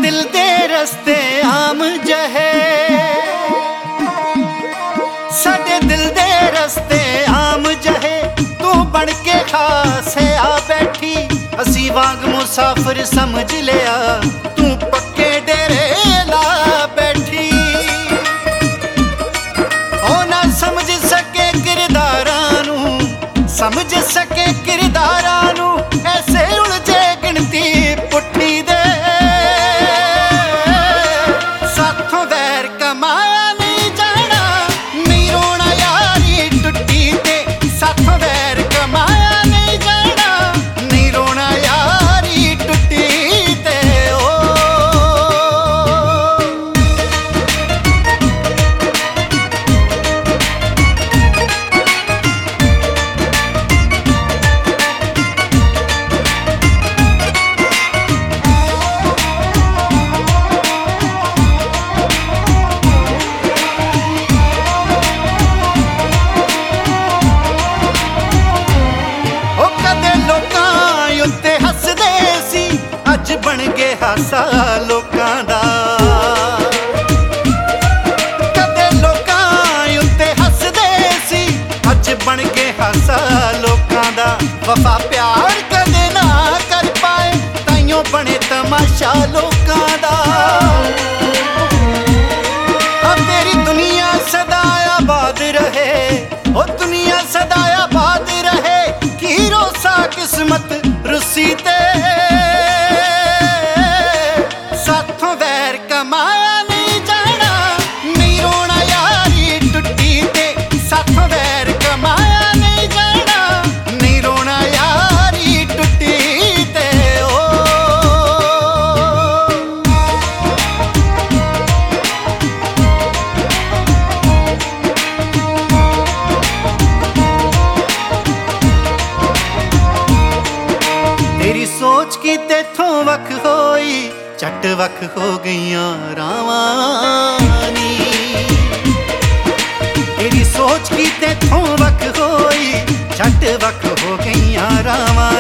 दिल दे रस्ते आम जहे, साडे दिल दे रस्ते आम जहे। तू बन के खास है आ बैठी, असी वांग मुसाफिर समझ लिया, तू पक्के डेरे ला बैठी। ओ ना समझ सके किरदारां नू, समझ सके किरदारां नू, ऐसे उलझे गिनती पुट्ठी दे। साथों वैर कमाया नहीं जाना, नहीं रोना यारी टुट्टी ते। साथों वैर कमाया नहीं जाना, नहीं रोना यारी टुट्टी ते। ओ अज बन गए हासा लोकां दा, कदे लोकां उत्ते हसदे सी, अज बन गए हासा लोकां दा। वफा प्यार कदे ना कर पाए, ताइयों बने तमाशा लोकां दा। तेरी दुनिया सदा आबाद रहे, ओ दुनिया सदा आबाद रहे। की रोसा किस्मत रुसी ते, साथों वैर कमाया नहीं जाना, नहीं रोना यारी टुट्टी ते। साथों वैर कमाया नहीं जाना, नहीं रोना यारी टुट्टी ते। ओ तेरी सोच की तेथों वख होई, झट वख हो गईयां रावां नी। तेरी सोच की तेथों वख होई, झट वख हो गईयां रावां